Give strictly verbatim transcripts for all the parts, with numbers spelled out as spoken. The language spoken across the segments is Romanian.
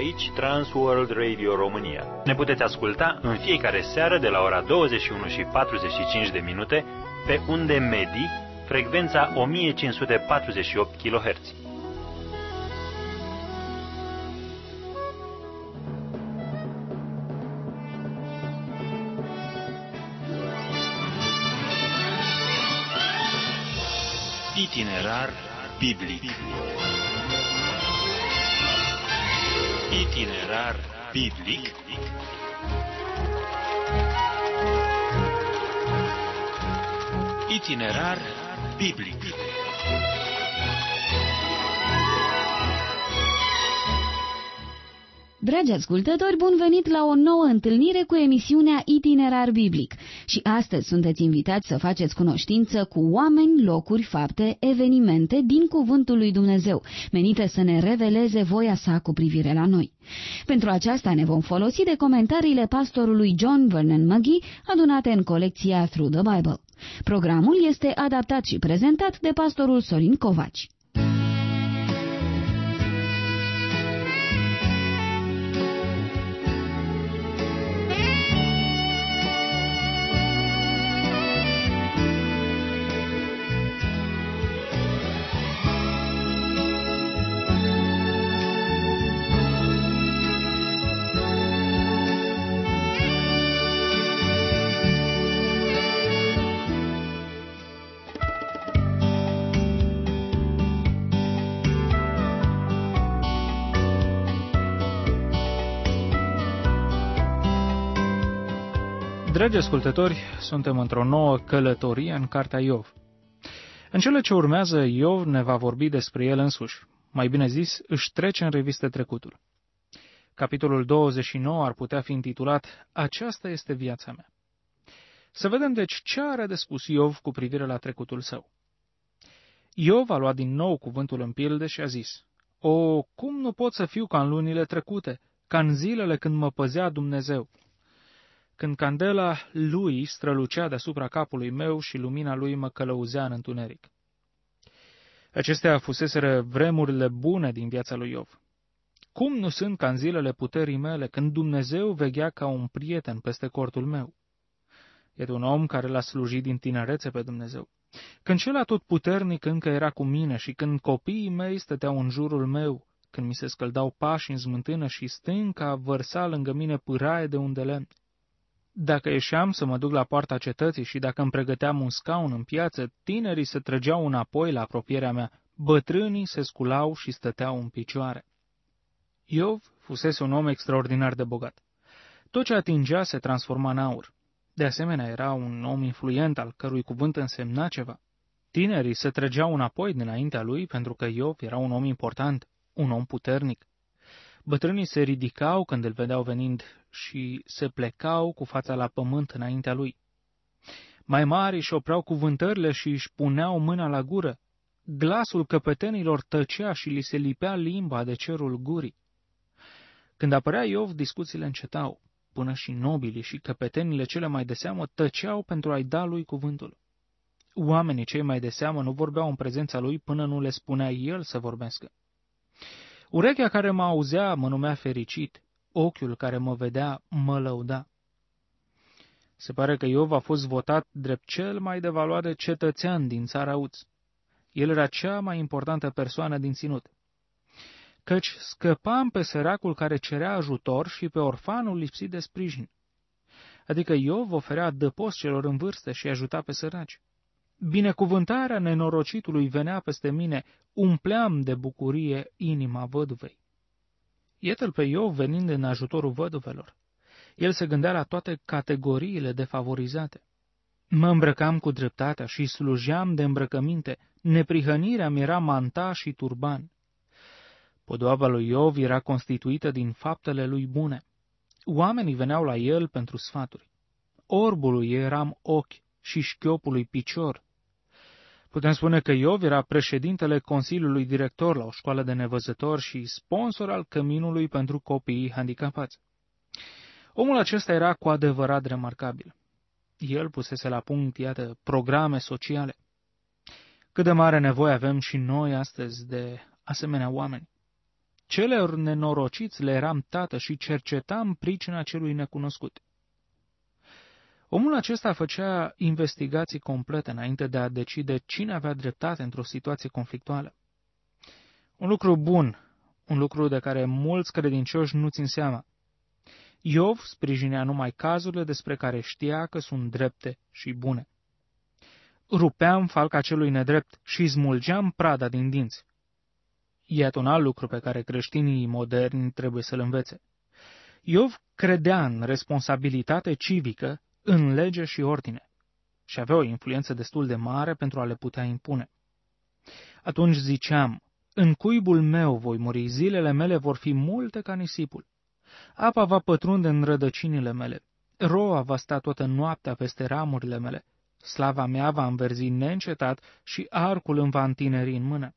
aici Transworld Radio România. Ne puteți asculta în fiecare seară de la ora douăzeci și unu și patruzeci și cinci de minute pe unde medii, frecvența o mie cinci sute patruzeci și opt kilohertz. Itinerar biblic. Itinerar biblic. Itinerar biblic. Dragi ascultători, bun venit la o nouă întâlnire cu emisiunea Itinerar Biblic. Și astăzi sunteți invitați să faceți cunoștință cu oameni, locuri, fapte, evenimente din Cuvântul lui Dumnezeu, menite să ne reveleze voia sa cu privire la noi. Pentru aceasta ne vom folosi de comentariile pastorului John Vernon McGee, adunate în colecția Through the Bible. Programul este adaptat și prezentat de pastorul Sorin Covaci. Dragi ascultători, suntem într-o nouă călătorie în cartea Iov. În cele ce urmează, Iov ne va vorbi despre el însuși. Mai bine zis, își trece în revistă trecutul. Capitolul douăzeci și nouă ar putea fi intitulat Aceasta este viața mea. Să vedem deci ce are de spus Iov cu privire la trecutul său. Iov a luat din nou cuvântul în pilde și a zis: O, cum nu pot să fiu ca în lunile trecute, ca în zilele când mă păzea Dumnezeu, când candela lui strălucea deasupra capului meu și lumina lui mă călăuzea în întuneric. Acestea fuseseră vremurile bune din viața lui Iov. Cum nu sunt ca în zilele puterii mele, când Dumnezeu veghea ca un prieten peste cortul meu? Iată un om care l-a slujit din tinerețe pe Dumnezeu. Când cel atotputernic încă era cu mine și când copiii mei stăteau în jurul meu, când mi se scăldau pași în smântână și stânca vărsa lângă mine pâraie de un de lemn. Dacă ieșeam să mă duc la poarta cetății și dacă îmi pregăteam un scaun în piață, tinerii se trăgeau înapoi la apropierea mea, bătrânii se sculau și stăteau în picioare. Iov fusese un om extraordinar de bogat. Tot ce atingea se transforma în aur. De asemenea, era un om influent al cărui cuvânt însemna ceva. Tinerii se trăgeau înapoi dinaintea lui pentru că Iov era un om important, un om puternic. Bătrânii se ridicau când îl vedeau venind și se plecau cu fața la pământ înaintea lui. Mai mari își opreau cuvântările și își puneau mâna la gură. Glasul căpetenilor tăcea și li se lipea limba de cerul gurii. Când apărea Iov, discuțiile încetau, până și nobilii și căpetenile cele mai de seamă tăceau pentru a-i da lui cuvântul. Oamenii cei mai de seamă nu vorbeau în prezența lui până nu le spunea el să vorbească. Urechea care mă auzea mă numea fericit, ochiul care mă vedea mă lăuda. Se pare că Iov a fost votat drept cel mai de valoare cetățean din țara Uț. El era cea mai importantă persoană din ținut, căci scăpam pe săracul care cerea ajutor și pe orfanul lipsit de sprijin. Adică Iov oferea adăpost celor în vârstă și ajuta pe săraci. Binecuvântarea nenorocitului venea peste mine, umpleam de bucurie inima văduvei. Iată-l pe Iov venind în ajutorul văduvelor. El se gândea la toate categoriile defavorizate. Mă îmbrăcam cu dreptatea și slujeam de îmbrăcăminte, neprihănirea mi era manta și turban. Podoaba lui Iov era constituită din faptele lui bune. Oamenii veneau la el pentru sfaturi. Orbului eram ochi și șchiopului picior. Putem spune că Iov era președintele Consiliului Director la o școală de nevăzători și sponsor al căminului pentru copiii handicapați. Omul acesta era cu adevărat remarcabil. El pusese la punct, iată, programe sociale. Cât de mare nevoie avem și noi astăzi de asemenea oameni. Celor nenorociți le eram tată și cercetam pricina celui necunoscut. Omul acesta făcea investigații complete înainte de a decide cine avea dreptate într-o situație conflictuală. Un lucru bun, un lucru de care mulți credincioși nu țin seama. Iov sprijinea numai cazurile despre care știa că sunt drepte și bune. Rupeam falca celui nedrept și smulgeam prada din dinți. Iată un alt lucru pe care creștinii moderni trebuie să-l învețe. Iov credea în responsabilitate civică, în lege și ordine, și avea o influență destul de mare pentru a le putea impune. Atunci ziceam, în cuibul meu voi muri, zilele mele vor fi multe ca nisipul. Apa va pătrunde în rădăcinile mele, roa va sta toată noaptea peste ramurile mele, slava mea va înverzi neîncetat și arcul îmi va întineri în mână.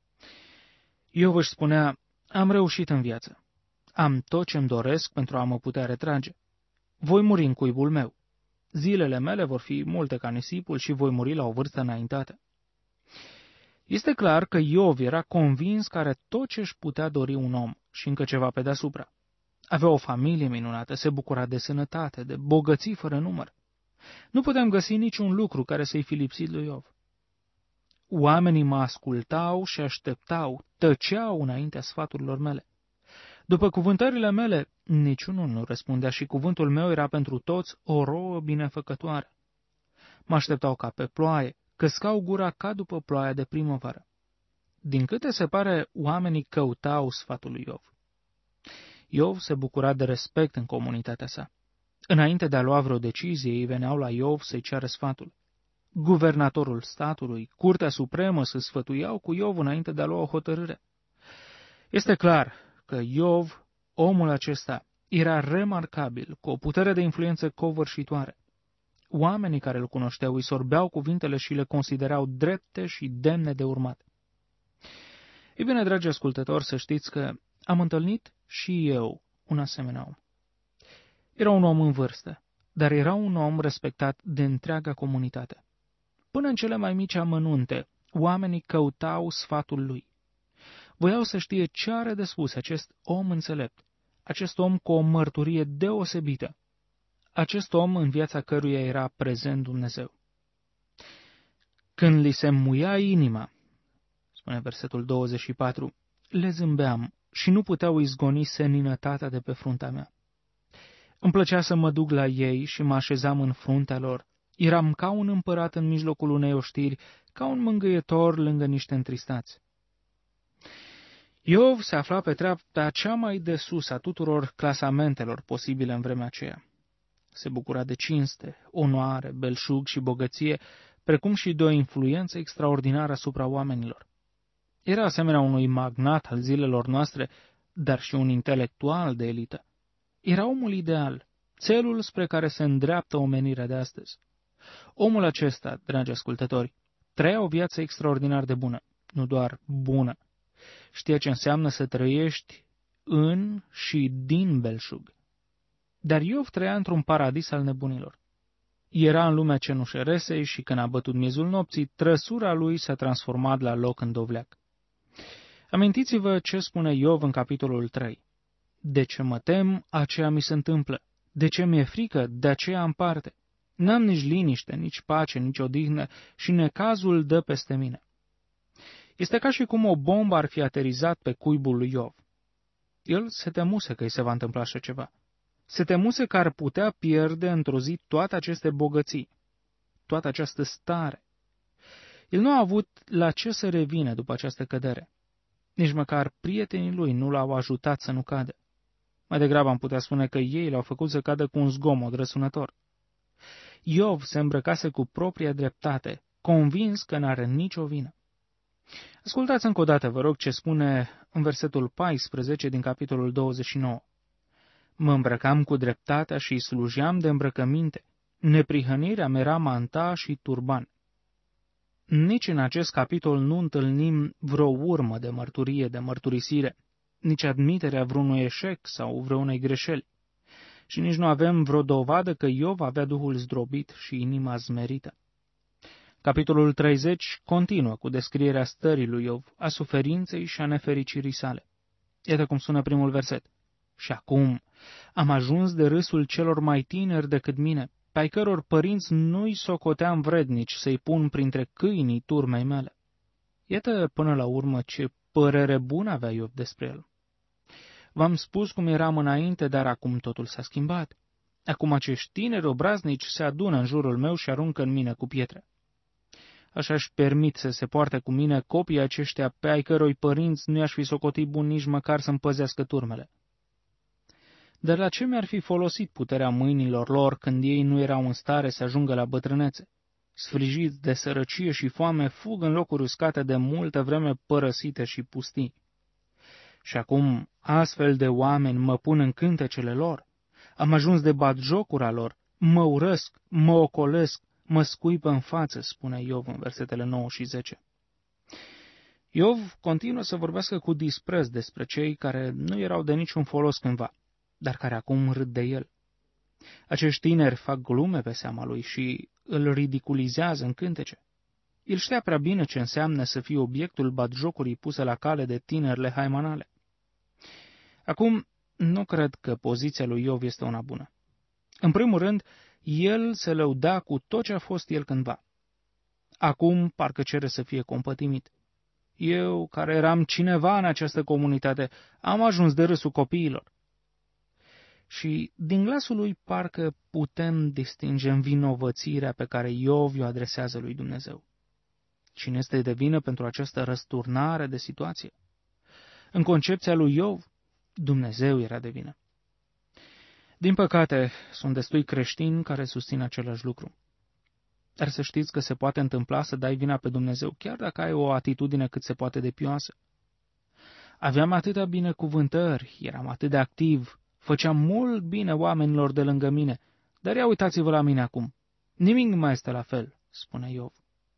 Iov își spunea, am reușit în viață, am tot ce-mi doresc pentru a mă putea retrage. Voi muri în cuibul meu. Zilele mele vor fi multe ca nisipul și voi muri la o vârstă înaintată. Este clar că Iov era convins că are tot ce își putea dori un om și încă ceva pe deasupra. Avea o familie minunată, se bucura de sănătate, de bogății fără număr. Nu puteam găsi niciun lucru care să-i fi lipsit lui Iov. Oamenii mă ascultau și așteptau, tăceau înaintea sfaturilor mele. După cuvântările mele, niciunul nu răspundea și cuvântul meu era pentru toți o rouă binefăcătoare. Mă așteptau ca pe ploaie, căscau gura ca după ploaia de primăvară. Din câte se pare, oamenii căutau sfatul lui Iov. Iov se bucura de respect în comunitatea sa. Înainte de a lua vreo decizie, ei veneau la Iov să-i ceară sfatul. Guvernatorul statului, Curtea Supremă se sfătuiau cu Iov înainte de a lua o hotărâre. Este clar că Iov, omul acesta, era remarcabil, cu o putere de influență covârșitoare. Oamenii care îl cunoșteau îi sorbeau cuvintele și le considerau drepte și demne de urmat. Ei bine, dragi ascultători, să știți că am întâlnit și eu un asemenea om. Era un om în vârstă, dar era un om respectat de întreaga comunitate. Până în cele mai mici amănunte, oamenii căutau sfatul lui. Voiau să știe ce are de spus acest om înțelept, acest om cu o mărturie deosebită, acest om în viața căruia era prezent Dumnezeu. Când li se muia inima, spune versetul douăzeci și patru, le zâmbeam și nu puteau izgoni seninătatea de pe fruntea mea. Îmi plăcea să mă duc la ei și mă așezam în fruntea lor. Eram ca un împărat în mijlocul unei oștiri, ca un mângâietor lângă niște întristați. Iov se afla pe treapta cea mai de sus a tuturor clasamentelor posibile în vremea aceea. Se bucura de cinste, onoare, belșug și bogăție, precum și de o influență extraordinară asupra oamenilor. Era asemenea unui magnat al zilelor noastre, dar și un intelectual de elită. Era omul ideal, țelul spre care se îndreaptă omenirea de astăzi. Omul acesta, dragi ascultători, trăia o viață extraordinar de bună, nu doar bună. Știa ce înseamnă să trăiești în și din belșug. Dar Iov trăia într-un paradis al nebunilor. Era în lumea cenușeresei și când a bătut miezul nopții, trăsura lui s-a transformat la loc în dovleac. Amintiți-vă ce spune Iov în capitolul trei. De ce mă tem, aceea mi se întâmplă. De ce mi-e frică, de aceea am parte. N-am nici liniște, nici pace, nici odihnă și necazul dă peste mine. Este ca și cum o bombă ar fi aterizat pe cuibul lui Iov. El se temuse că îi se va întâmpla așa ceva. Se temuse că ar putea pierde într-o zi toate aceste bogății, toată această stare. El nu a avut la ce să revină după această cădere. Nici măcar prietenii lui nu l-au ajutat să nu cadă. Mai degrabă am putea spune că ei l-au făcut să cadă cu un zgomot răsunător. Iov se îmbrăcase cu propria dreptate, convins că n-are nicio vină. Ascultați încă o dată, vă rog, ce spune în versetul paisprezece din capitolul douăzeci și nouă. Mă îmbrăcam cu dreptatea și slujeam de îmbrăcăminte. Neprihănirea mea era manta și turban. Nici în acest capitol nu întâlnim vreo urmă de mărturie, de mărturisire, nici admiterea vreunui eșec sau vreunei greșeli. Și nici nu avem vreo dovadă că Iov avea duhul zdrobit și inima zmerită. Capitolul treizeci continuă cu descrierea stării lui Iov, a suferinței și a nefericirii sale. Iată cum sună primul verset. Și acum am ajuns de râsul celor mai tineri decât mine, pe ai căror părinți nu-i socoteam vrednici să-i pun printre câinii turmei mele. Iată până la urmă ce părere bună avea Iov despre el. V-am spus cum eram înainte, dar acum totul s-a schimbat. Acum acești tineri obraznici se adună în jurul meu și aruncă în mine cu pietre. Așa-și permit să se poarte cu mine copiii aceștia pe ai cărui părinți nu i-aș fi socotit bun nici măcar să împăzească turmele. Dar la ce mi-ar fi folosit puterea mâinilor lor când ei nu erau în stare să ajungă la bătrânețe? Sfrijiți de sărăcie și foame, fug în locuri uscate de multă vreme părăsite și pustii. Și acum astfel de oameni mă pun în cântecele lor. Am ajuns de batjocura lor, mă urăsc, mă ocolesc, mă scuipă în față, spune Iov în versetele nouă și zece. Iov continuă să vorbească cu dispreț despre cei care nu erau de niciun folos cândva, dar care acum râd de el. Acești tineri fac glume pe seama lui și îl ridiculizează în cântece. El știa prea bine ce înseamnă să fie obiectul batjocurii puse la cale de tinerile haimanale. Acum, nu cred că poziția lui Iov este una bună. În primul rând, el se lăuda cu tot ce a fost el cândva. Acum parcă cere să fie compătimit. Eu, care eram cineva în această comunitate, am ajuns de râsul copiilor. Și din glasul lui parcă putem distinge învinovățirea pe care Iov o adresează lui Dumnezeu. Cine este de vină pentru această răsturnare de situație? În concepția lui Iov, Dumnezeu era de vină. Din păcate, sunt destui creștini care susțin același lucru. Dar să știți că se poate întâmpla să dai vina pe Dumnezeu, chiar dacă ai o atitudine cât se poate de pioasă. Aveam atâtea binecuvântări, eram atât de activ, făceam mult bine oamenilor de lângă mine, dar ia uitați-vă la mine acum. Nimic nu mai este la fel, spune Iov.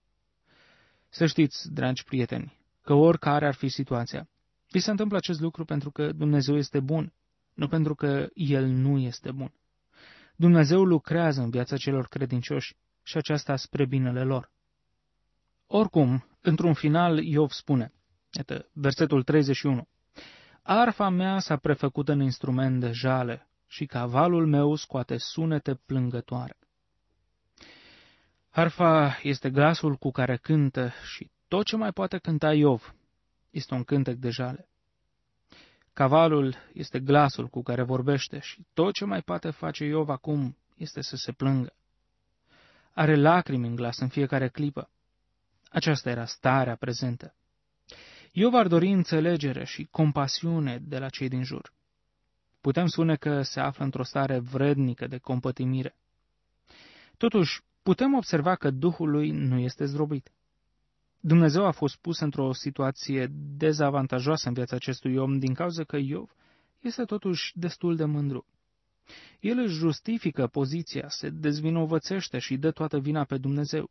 Să știți, dragi prieteni, că oricare ar fi situația, vi se întâmplă acest lucru pentru că Dumnezeu este bun, nu pentru că El nu este bun. Dumnezeu lucrează în viața celor credincioși și aceasta spre binele lor. Oricum, într-un final, Iov spune, iată, versetul treizeci și unu, arfa mea s-a prefăcut în instrument de jale și cavalul meu scoate sunete plângătoare. Arfa este glasul cu care cântă și tot ce mai poate cânta Iov este un cântec de jale. Cavalul este glasul cu care vorbește și tot ce mai poate face Iov acum este să se plângă. Are lacrimi în glas în fiecare clipă. Aceasta era starea prezentă. Iov ar dori înțelegere și compasiune de la cei din jur. Putem spune că se află într-o stare vrednică de compătimire. Totuși, putem observa că Duhul lui nu este zdrobit. Dumnezeu a fost pus într-o situație dezavantajoasă în viața acestui om din cauza că Iov este totuși destul de mândru. El își justifică poziția, se dezvinovățește și dă toată vina pe Dumnezeu.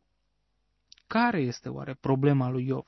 Care este oare problema lui Iov?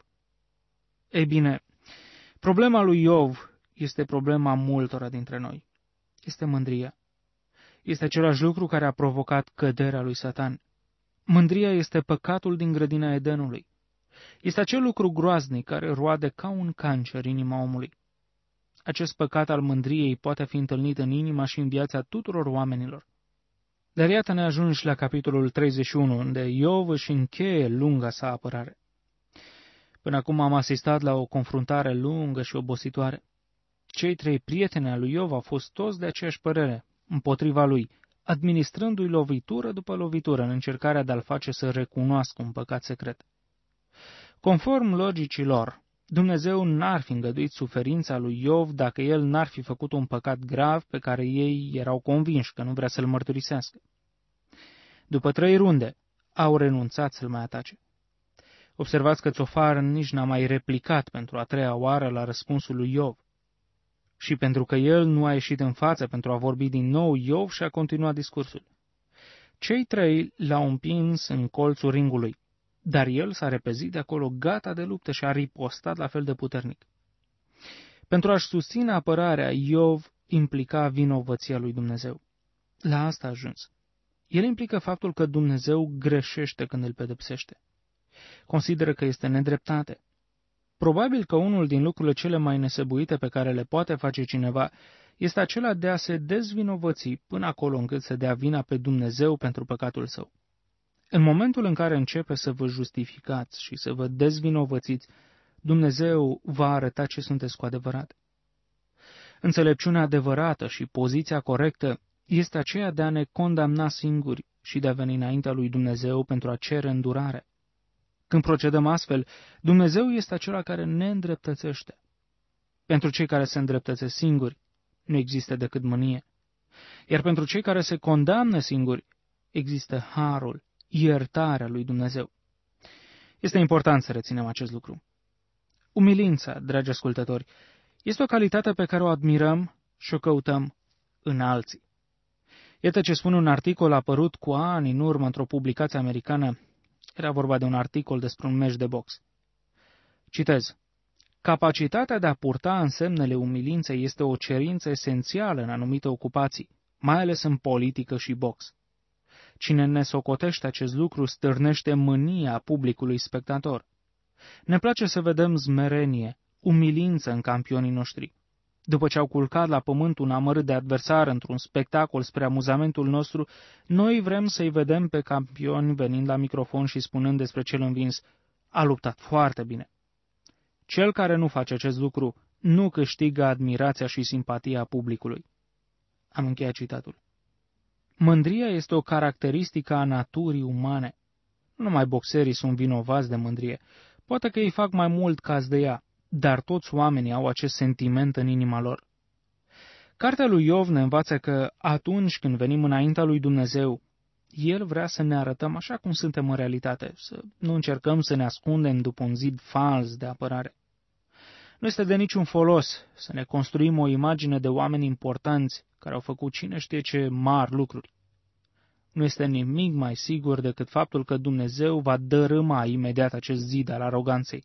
Ei bine, problema lui Iov este problema multora dintre noi. Este mândria. Este același lucru care a provocat căderea lui Satan. Mândria este păcatul din grădina Edenului. Este acel lucru groaznic care roade ca un cancer inima omului. Acest păcat al mândriei poate fi întâlnit în inima și în viața tuturor oamenilor. Dar iată ne ajungi la capitolul treizeci și unu, unde Iov își încheie lunga sa apărare. Până acum am asistat la o confruntare lungă și obositoare. Cei trei prieteni al lui Iov au fost toți de aceeași părere, împotriva lui, administrându-i lovitură după lovitură în încercarea de a-l face să recunoască un păcat secret. Conform logicii lor, Dumnezeu n-ar fi îngăduit suferința lui Iov dacă el n-ar fi făcut un păcat grav pe care ei erau convinși că nu vrea să-l mărturisească. După trei runde, au renunțat să-l mai atace. Observați că Țofar nici n-a mai replicat pentru a treia oară la răspunsul lui Iov. Și pentru că el nu a ieșit în față pentru a vorbi din nou, Iov și-a continuat discursul. Cei trei l-au împins în colțul ringului, dar el s-a repezit de acolo gata de luptă și a ripostat la fel de puternic. Pentru a-și susține apărarea, Iov implica vinovăția lui Dumnezeu. La asta a ajuns. El implică faptul că Dumnezeu greșește când îl pedepsește. Consideră că este nedreptate. Probabil că unul din lucrurile cele mai nesăbuite pe care le poate face cineva este acela de a se dezvinovăți până acolo încât să dea vina pe Dumnezeu pentru păcatul său. În momentul în care începe să vă justificați și să vă dezvinovățiți, Dumnezeu va arăta ce sunteți cu adevărat. Înțelepciunea adevărată și poziția corectă este aceea de a ne condamna singuri și de a veni înaintea lui Dumnezeu pentru a cere îndurare. Când procedăm astfel, Dumnezeu este acela care ne îndreptățește. Pentru cei care se îndreptățesc singuri, nu există decât mânie. Iar pentru cei care se condamnă singuri, există harul, iertarea lui Dumnezeu. Este important să reținem acest lucru. Umilința, dragi ascultători, este o calitate pe care o admirăm și o căutăm în alții. Iată ce spune un articol apărut cu ani în urmă într-o publicație americană. Era vorba de un articol despre un meci de box. Citez. Capacitatea de a purta însemnele umilinței este o cerință esențială în anumite ocupații, mai ales în politică și box. Cine ne socotește acest lucru stârnește mânia publicului spectator. Ne place să vedem smerenie, umilință în campionii noștri. După ce au culcat la pământ un amărât de adversar într-un spectacol spre amuzamentul nostru, noi vrem să-i vedem pe campioni venind la microfon și spunând despre cel învins, a luptat foarte bine. Cel care nu face acest lucru nu câștigă admirația și simpatia publicului. Am încheiat citatul. Mândria este o caracteristică a naturii umane. Nu numai boxerii sunt vinovați de mândrie, poate că ei fac mai mult caz de ea, dar toți oamenii au acest sentiment în inima lor. Cartea lui Iov ne învață că atunci când venim înaintea lui Dumnezeu, El vrea să ne arătăm așa cum suntem în realitate, să nu încercăm să ne ascundem după un zid fals de apărare. Nu este de niciun folos să ne construim o imagine de oameni importanți care au făcut cine știe ce mari lucruri. Nu este nimic mai sigur decât faptul că Dumnezeu va dărâma imediat acest zid al aroganței.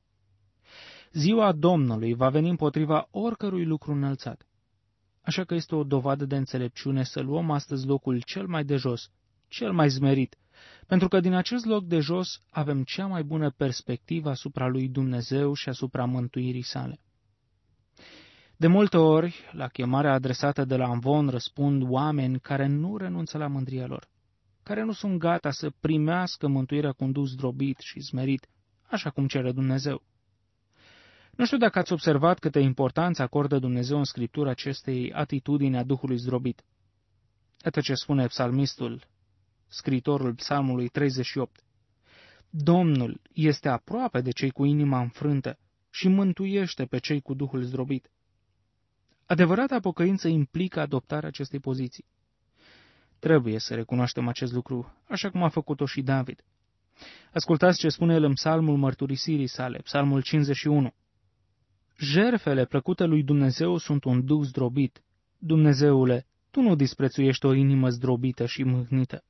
Ziua Domnului va veni împotriva oricărui lucru înălțat. Așa că este o dovadă de înțelepciune să luăm astăzi locul cel mai de jos, cel mai zmerit, pentru că din acest loc de jos avem cea mai bună perspectivă asupra lui Dumnezeu și asupra mântuirii sale. De multe ori, la chemarea adresată de la Amvon răspund oameni care nu renunță la mândria lor, care nu sunt gata să primească mântuirea cu un duh zdrobit și zmerit, așa cum cere Dumnezeu. Nu știu dacă ați observat câtă importanță acordă Dumnezeu în Scriptură acestei atitudini a Duhului zdrobit. Iată ce spune psalmistul, scriitorul psalmului treizeci și opt. Domnul este aproape de cei cu inima înfrântă și mântuiește pe cei cu Duhul zdrobit. Adevărata pocăință implică adoptarea acestei poziții. Trebuie să recunoaștem acest lucru, așa cum a făcut-o și David. Ascultați ce spune el în psalmul mărturisirii sale, psalmul cincizeci și unu. Jertfele plăcute lui Dumnezeu sunt un duh zdrobit. Dumnezeule, tu nu disprețuiești o inimă zdrobită și mâhnită.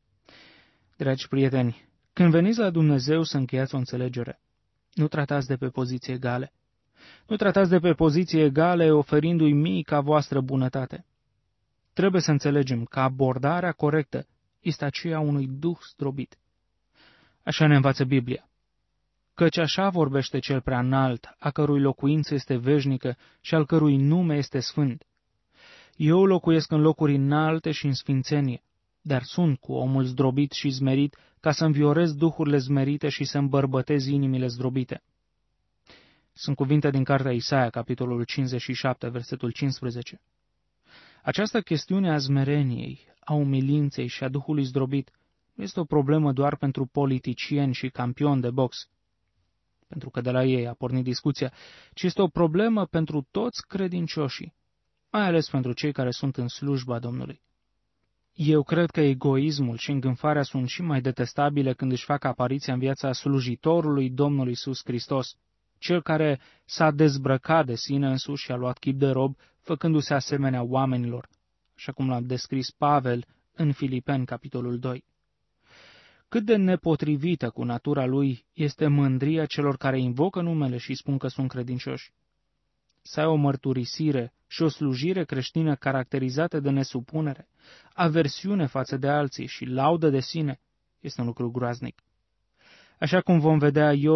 Dragi prieteni, când veniți la Dumnezeu să încheiați o înțelegere, nu tratați de pe poziții egale. Nu tratați de pe poziții egale oferindu-i mica voastră bunătate. Trebuie să înțelegem că abordarea corectă este aceea unui duh zdrobit. Așa ne învață Biblia. Căci așa vorbește cel prea înalt, a cărui locuință este veșnică și al cărui nume este sfânt. Eu locuiesc în locuri înalte și în sfințenie, dar sunt cu omul zdrobit și zmerit ca să înviorez duhurile zmerite și să îmbărbătez inimile zdrobite. Sunt cuvinte din cartea Isaia, capitolul cincizeci și șapte, versetul cincisprezece. Această chestiune a zmereniei, a umilinței și a duhului zdrobit nu este o problemă doar pentru politicieni și campioni de box, pentru că de la ei a pornit discuția, ci este o problemă pentru toți credincioșii, mai ales pentru cei care sunt în slujba Domnului. Eu cred că egoismul și îngânfarea sunt și mai detestabile când își fac apariția în viața slujitorului Domnului Iisus Hristos, cel care s-a dezbrăcat de sine însuși și a luat chip de rob, făcându-se asemenea oamenilor, așa cum l-a descris Pavel în Filipeni, capitolul doi. Cât de nepotrivită cu natura lui este mândria celor care invocă numele și spun că sunt credincioși. Să ai o mărturisire și o slujire creștină caracterizată de nesupunere, aversiune față de alții și laudă de sine este un lucru groaznic. Așa cum vom vedea, Iov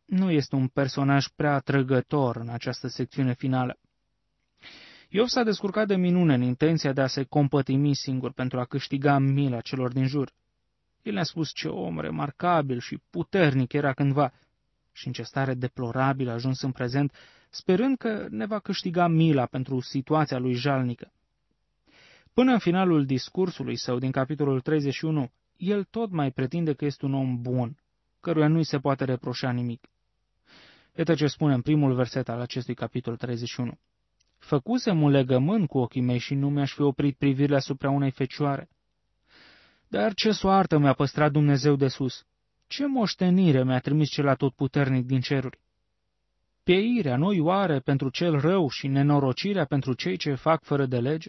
nu este un personaj prea atrăgător în această secțiune finală. Iov s-a descurcat de minune în intenția de a se compătimi singur pentru a câștiga mila celor din jur. El ne-a spus ce om remarcabil și puternic era cândva și în ce stare deplorabilă a ajuns în prezent, sperând că ne va câștiga mila pentru situația lui jalnică. Până în finalul discursului său din capitolul treizeci și unu, el tot mai pretinde că este un om bun, căruia nu-i se poate reproșa nimic. Iată ce spune în primul verset al acestui capitol treizeci și unu. Făcusem un legământ cu ochii mei și nu mi-aș fi oprit privirile asupra unei fecioare. Dar ce soartă mi-a păstrat Dumnezeu de sus? Ce moștenire mi-a trimis cel atotputernic din ceruri? Pieirea nu-i oare pentru cel rău și nenorocirea pentru cei ce fac fără de lege?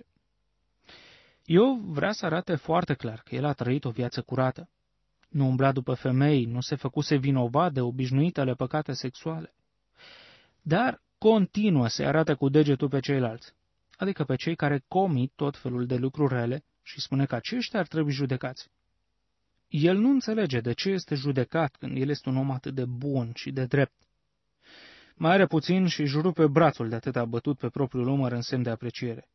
Iov vrea să arate foarte clar că el a trăit o viață curată. Nu umbla după femei, nu se făcuse vinovat de obișnuitele păcate sexuale. Dar continuă să arate cu degetul pe ceilalți, adică pe cei care comit tot felul de lucruri rele și spune că aceștia ar trebui judecați. El nu înțelege de ce este judecat când el este un om atât de bun și de drept. Mai are puțin și își rupe brațul de atât a bătut pe propriul umăr în semn de apreciere.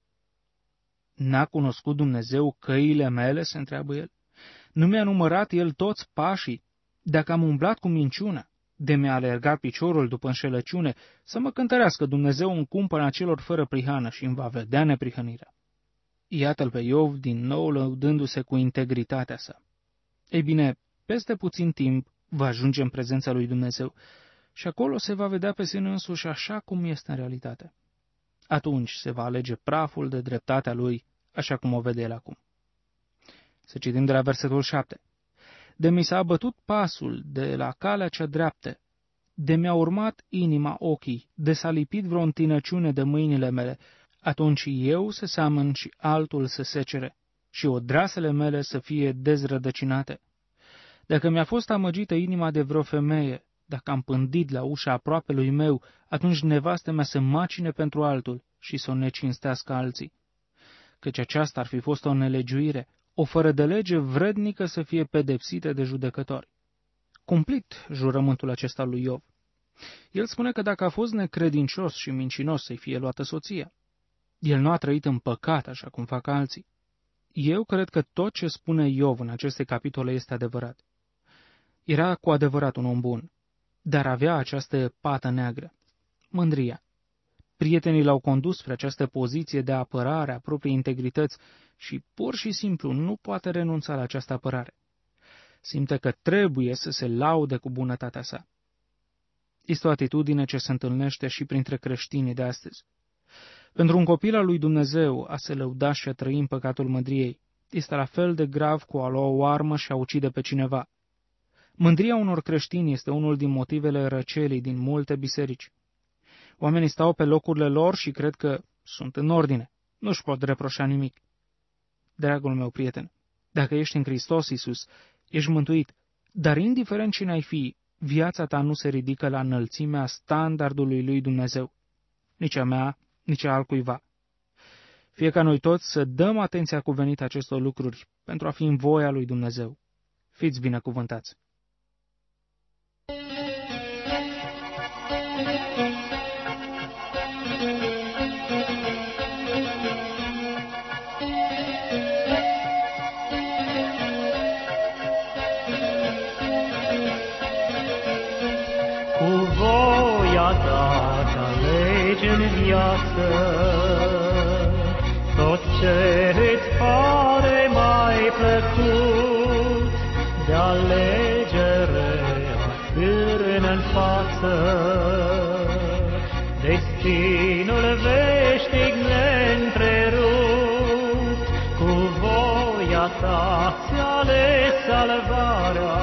N-a cunoscut Dumnezeu căile mele, se întreabă el? Nu mi-a numărat el toți pașii? Dacă am umblat cu minciuna, de mi-a alergat piciorul după înșelăciune, să mă cântărească Dumnezeu în cumpăna celor fără prihană și îmi va vedea neprihănirea. Iată-l pe Iov din nou lăudându-se cu integritatea sa. Ei bine, peste puțin timp va ajunge în prezența lui Dumnezeu și acolo se va vedea pe sine însuși așa cum este în realitate. Atunci se va alege praful de dreptatea lui, așa cum o vede el acum. Să citim de la versetul șapte. De mi s-a abătut pasul de la calea cea dreaptă, de mi-a urmat inima ochii, de s-a lipit vreo întinăciune de mâinile mele, atunci eu să seamăn și altul să secere, și odrasele mele să fie dezrădăcinate. Dacă mi-a fost amăgită inima de vreo femeie, dacă am pândit la ușa aproapelui meu, atunci nevastă mea să macine pentru altul și să o necinstească alții. Căci aceasta ar fi fost o nelegiuire, o fără de lege vrednică să fie pedepsită de judecători. Cumplit jurământul acesta lui Iov. El spune că dacă a fost necredincios și mincinos să-i fie luată soția, el nu a trăit în păcat așa cum fac alții. Eu cred că tot ce spune Iov în aceste capitole este adevărat. Era cu adevărat un om bun, dar avea această pată neagră, mândria. Prietenii l-au condus spre această poziție de apărare a propriei integrități și pur și simplu nu poate renunța la această apărare. Simte că trebuie să se laude cu bunătatea sa. Este o atitudine ce se întâlnește și printre creștinii de astăzi. Pentru un copil al lui Dumnezeu a se lăuda și a trăi în păcatul mândriei este la fel de grav cu a lua o armă și a ucide pe cineva. Mândria unor creștini este unul din motivele răcelii din multe biserici. Oamenii stau pe locurile lor și cred că sunt în ordine, nu-și pot reproșa nimic. Dragul meu prieten, dacă ești în Hristos Iisus, ești mântuit, dar indiferent cine ai fi, viața ta nu se ridică la înălțimea standardului lui Dumnezeu, nici a mea, nici a altcuiva. Fie ca noi toți să dăm atenția cuvenită acestor lucruri pentru a fi în voia lui Dumnezeu. Fiți binecuvântați! Cu voia ta te alegi în viață tot ce îți pare mai plăcut, de alegere atârnă în față destinul veșnic neîntrerupt. Cu voia ta ți ales salvarea,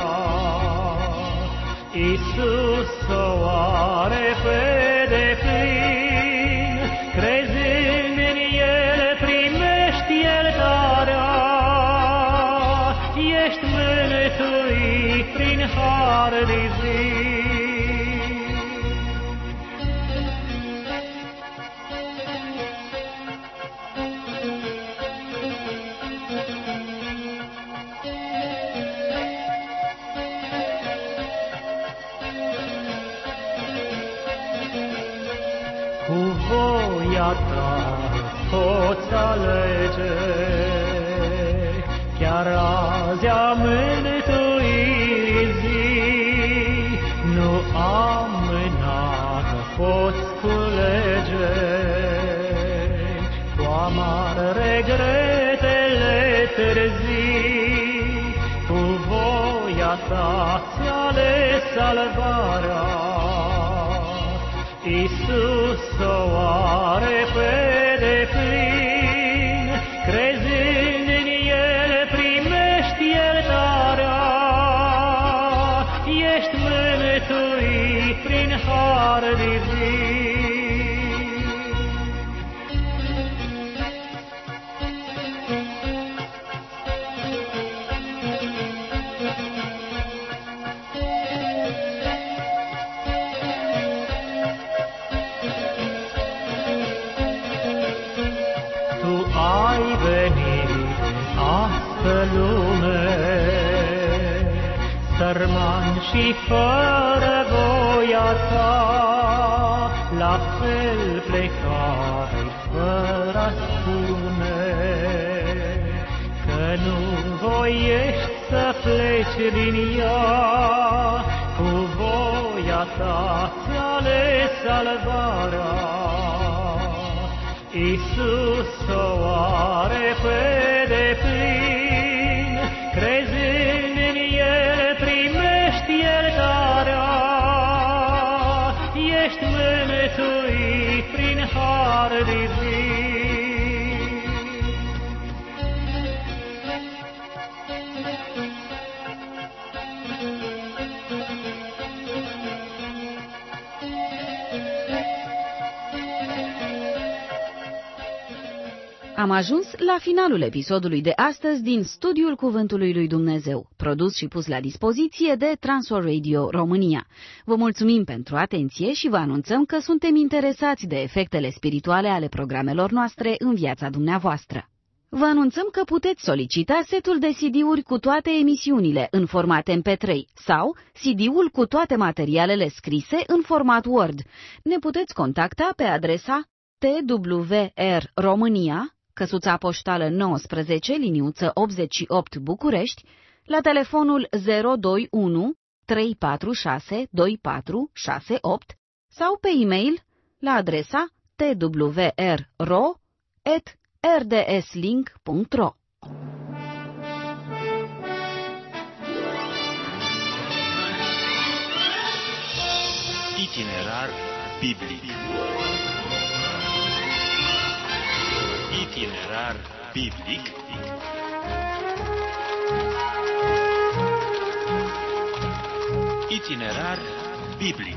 Iisus o are pe deplin, crezând în El primești iertarea, ești mântuit prin har divin. alege, chiar azi a mântuirii zi, nu amâna că poți culege. Cu amar regretele târzii, cu voia ta ți-ale salvarea. Iisus o are pe deplin, crezând în El primești iertarea. Ești mântuit prin har divin. Lume, sărman și fără voia ta, la fel plecai fără a spune, că nu voiești să pleci din ea, cu voia ta ți-ale salvarea. Iisus o are pe deplin, crezând în El primești iertarea. Ești mântuit prin har divin. Am ajuns la finalul episodului de astăzi din Studiul Cuvântului lui Dumnezeu, produs și pus la dispoziție de Transworld Radio România. Vă mulțumim pentru atenție și vă anunțăm că suntem interesați de efectele spirituale ale programelor noastre în viața dumneavoastră. Vă anunțăm că puteți solicita setul de C D-uri cu toate emisiunile în format M P trei sau C D-ul cu toate materialele scrise în format Word. Ne puteți contacta pe adresa T W R România, căsuța poștală nouăsprezece, liniuță optzeci și opt București, la telefonul zero doi unu trei patru șase doi patru șase opt sau pe e-mail la adresa t w r r o at r d s link punct r o. Itinerar biblic. Itinerar biblic. Itinerar biblic.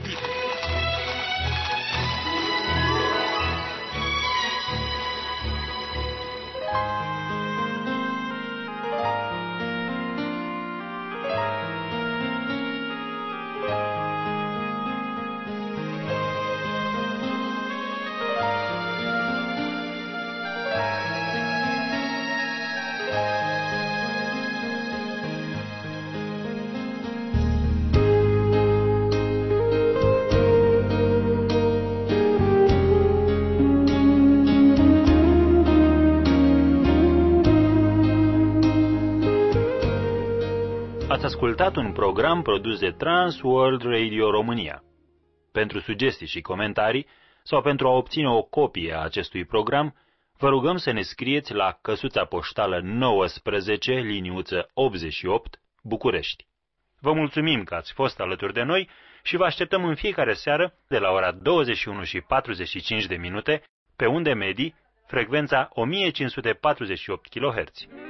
Ați ascultat un program produs de Transworld Radio România. Pentru sugestii și comentarii sau pentru a obține o copie a acestui program, vă rugăm să ne scrieți la căsuța poștală nouăsprezece, liniuță optzeci și opt, București. Vă mulțumim că ați fost alături de noi și vă așteptăm în fiecare seară de la ora douăzeci și unu și patruzeci și cinci de minute pe unde medii, frecvența o mie cinci sute patruzeci și opt kilohertz.